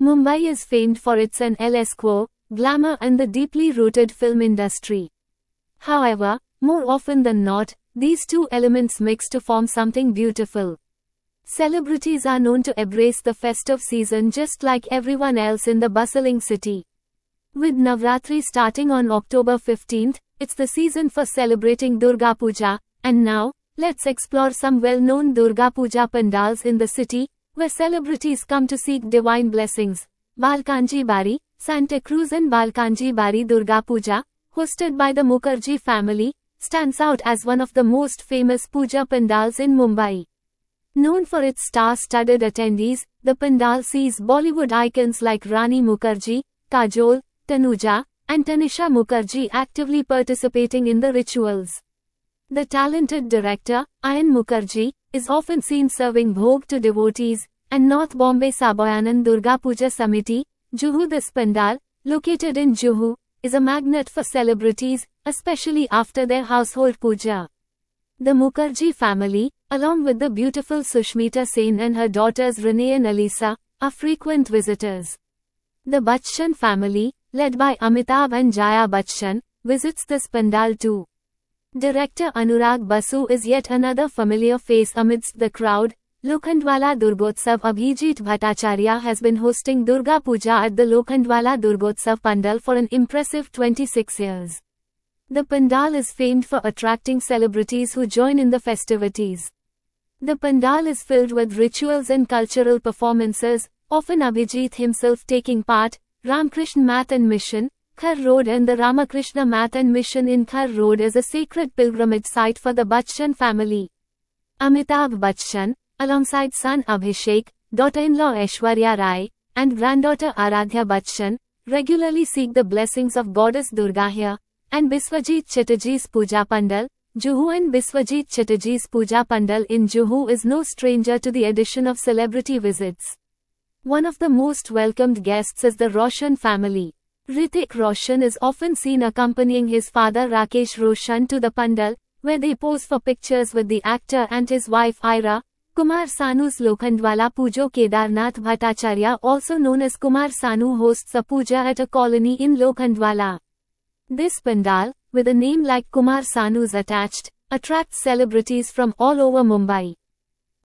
Mumbai is famed for its NLS glamour and the deeply rooted film industry. However, more often than not, these two elements mix to form something beautiful. Celebrities are known to embrace the festive season just like everyone else in the bustling city. With Navratri starting on October 15th, it's the season for celebrating Durga Puja, and now, let's explore some well-known Durga Puja pandals in the city, where celebrities come to seek divine blessings. Balkanji Bari, Santa Cruz and Balkanji Bari Durga Puja, hosted by the Mukherjee family, stands out as one of the most famous puja pandals in Mumbai. Known for its star-studded attendees, the pandal sees Bollywood icons like Rani Mukherjee, Kajol, Tanuja, and Tanisha Mukherjee actively participating in the rituals. The talented director, Ayan Mukherjee, is often seen serving bhog to devotees, and North Bombay Saboyanand Durga Puja Samiti, Juhu. This pandal, located in Juhu, is a magnet for celebrities, especially after their household puja. The Mukherjee family, along with the beautiful Sushmita Sen and her daughters Renee and Alisa, are frequent visitors. The Bachchan family, led by Amitabh and Jaya Bachchan, visits this pandal too. Director Anurag Basu is yet another familiar face amidst the crowd. Lokhandwala Durgotsav Abhijit Bhattacharya has been hosting Durga Puja at the Lokhandwala Durgotsav Pandal for an impressive 26 years. The pandal is famed for attracting celebrities who join in the festivities. The pandal is filled with rituals and cultural performances, often Abhijit himself taking part. Ramakrishna Math and Mission, Khar Road and the Ramakrishna Math and Mission in Khar Road is a sacred pilgrimage site for the Bachchan family. Amitabh Bachchan, alongside son Abhishek, daughter-in-law Aishwarya Rai, and granddaughter Aradhya Bachchan, regularly seek the blessings of Goddess Durga here, and Biswajit Chatterjee's Puja Pandal, Juhu. And Biswajit Chatterjee's Puja Pandal in Juhu is no stranger to the addition of celebrity visits. One of the most welcomed guests is the Roshan family. Hrithik Roshan is often seen accompanying his father Rakesh Roshan to the pandal, where they pose for pictures with the actor and his wife Ira. Kumar Sanu's Lokhandwala Pujo Kedarnath Bhattacharya, also known as Kumar Sanu, hosts a puja at a colony in Lokhandwala. This pandal, with a name like Kumar Sanu's attached, attracts celebrities from all over Mumbai.